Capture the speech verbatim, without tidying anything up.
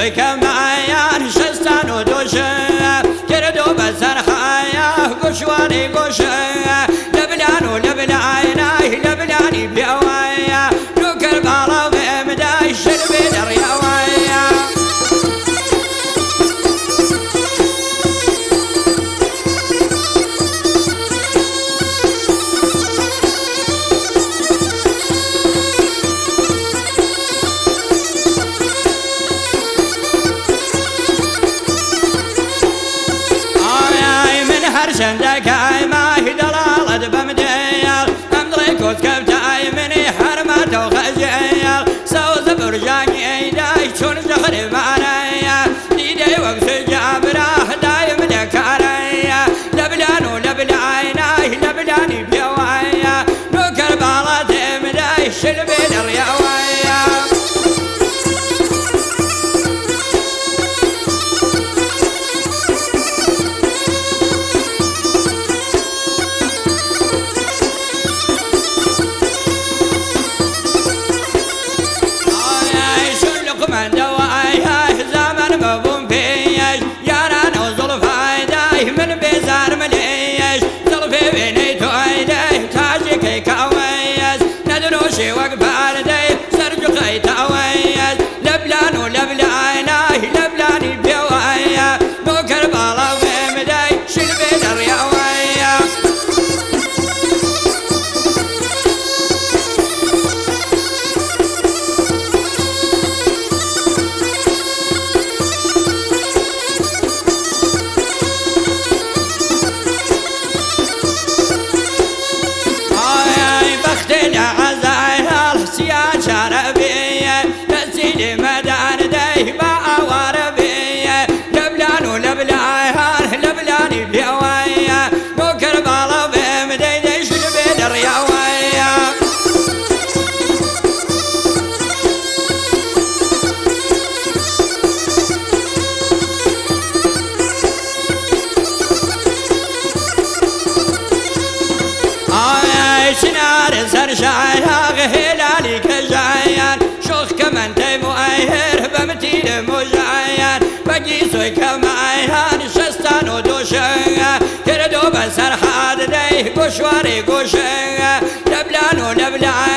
سوی کمایان شستان و دوشه کردو بسر خایا گوشوانی گوشه لبلان و لبلانای لبلانی بیاوایا رو کربالا و امدای شربی دریاوایا شندك هاي ما هي دلالة بمديال أمضي كوت كبتاي مني حرمات وخجيال سوز برجاني داي شون زخري مانايا ديدي وقت جابراه دايم لكاريا لبلان ولبلاناي لبلاني بيوايا نوكر بالا تمداي شلبي الرياوايا من دواي زمن مبوم فيش ياران وظلف هايداي من بيزار مليش ظلفي بيني تويداي تاجي كاويس ندروشي وقبارداي سرجو خي تاويس لبلان ولبلاناي لبلاني بيوايا نوكر بالا ومداي شلبي درياوايا شربية تسيلي مدار داي ما أوربية لبلان ولبلان لبلاني بيوايا نوكر بالا بمدي دي شلبي درياوايا آي شنار سرشايا غهلالي كجايان شوخ كمان تيمو ايهر بمتيل مجايان بجي سوي كمايان شستان ودوشن كردو بسر حاد دي قشواري قشن لبلان ولبلان